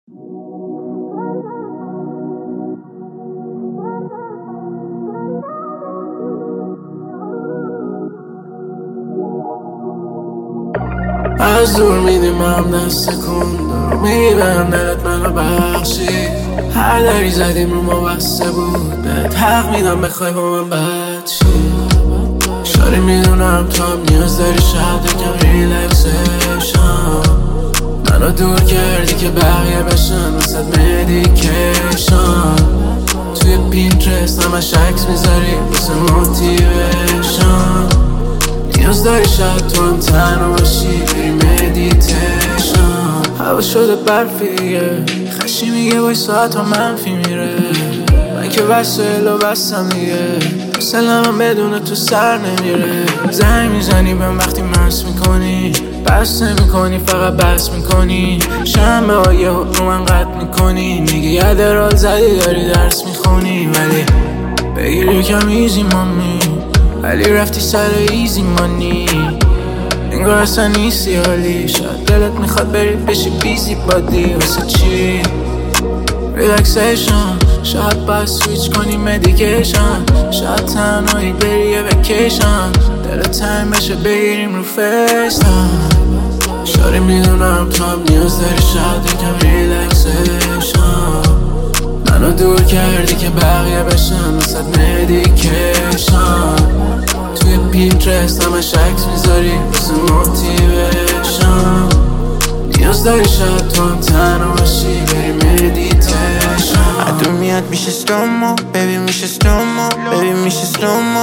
از دور میدیمم دست کن دارو میبرم دلت منو بخشی هر دری زدیم رو ما بسته بود بهت حق میدم بخوای با من بد شی شاری میدونم تو هم نیاز داری شاید یکم ریلکسیشن منو دور کردی که بقیه بشن واسه مدیکیشن توی پینترست همش عکس میذاری واسه موتیویشن نیاز داری شاید تو هم تنها باشی بری مدیتیشن هوا شده برفی دیگه خشی میگه بای ساعت ها منفی میره من که وسایل و بستم دیگه سلام بدون تو سر نمیره زنگ میزنی بهم وقتی مست میکنی بس نمیکنی فقط بس میکنی شنبه های رو من قطع میکنی میگی یه درال زدی داری درس میخونی ولی بگیر یکم ایزی مامی ولی رفتی سر ایزی مانی انگار اصلا نیستی حالی شاید دلت میخواد بری بشی بیزی بادی واسه چی ریلکسیشن شاید باید سویچ کنی مدیکیشن شاید تنهایی بری یه وکیشن دلت تایم بشه بگیریم رو فیستم شاری میدونم تو هم نیاز داری شاید یکم ریلکسیشن منو دور کردی که بقیه بشن واسه مدیکیشن توی پینترست همش عکس میذاری واسه موتیویشن نیاز داری شاید تو هم تنها باشی بری مدیتیشن ادو میاد میشه سلومو بیبی میشه سلومو بیبی میشه سلومو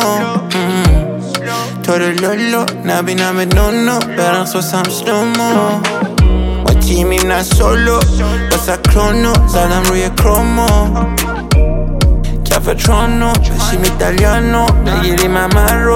تو رو لولو نبینم نونو برقص واسم سلومو ما تیمیم نه سولو واسه کرونو زدم روی کرومو کف ترونو بشیم ایتالیانو بگیریم همه رو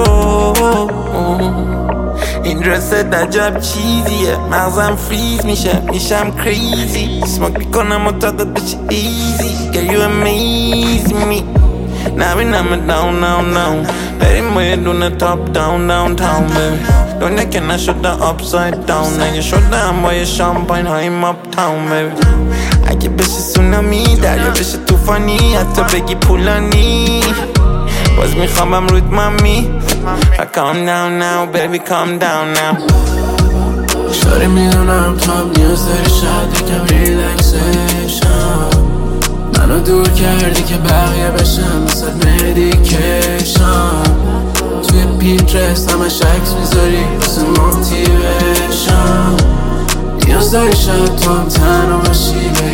این رسد عجب چیزیه مغزم فریز میشه میشم کریزی سموک میکنم و تاقت بشه ایزی Girl you amaze me نبینم داون داون داون بریم با یه دونه تاپ داون داون تاون بیبی دنیا که نشده upside down اگه شده هم با یه شامپاین هاییم اپ تاون بیبی اگه بشه سونامی دریا بشه توفانی حتی بگی پولانی باز میخوابم رود مامی Calm down now baby calm down now شاری میدونم تو هم نیاز داری شاید یکم ریلکسیشن منو دور کردی که بقیه بشن مثل مدیکیشن توی پینترست همش عکس میذاری واسه موتیویشن نیاز داری شاید تو هم تنها باشی